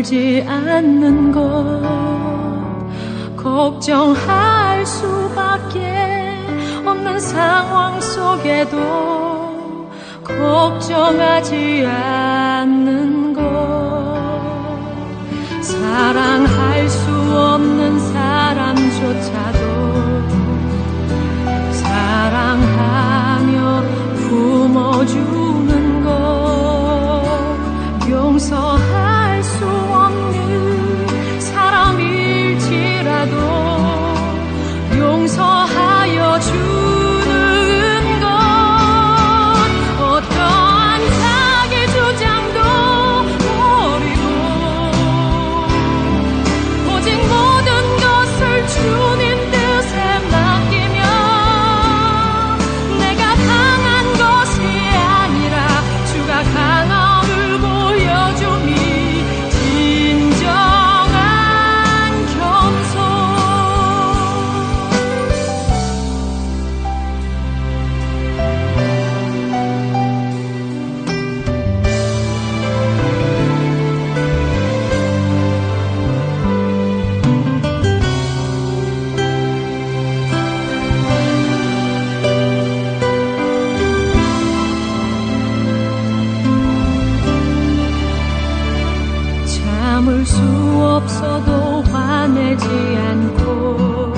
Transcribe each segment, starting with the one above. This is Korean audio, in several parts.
울지 않는 것 걱정할 수밖에 없는 상황 속에도 걱정하지 않는 것 사랑할 수 없는 사람조차도 사랑하며 품어주는 것 용서할 수 없는 사람일지라도 용서하여 주는 것 어떠한 자기 주장도 버리고 오직 모든 것을 주님 뜻에 맡기며 내가 강한 것이 아니라 주가 강함을 보여주니 진정한 겸손 참을 수 없어도 화내지 않고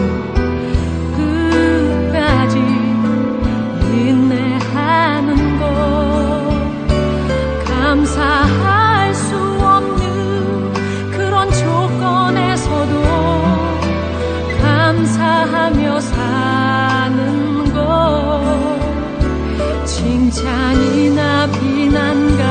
끝까지 인내하는 것 감사할 수 없는 그런 조건에서도 감사하며 사는 것 칭찬이나 비난과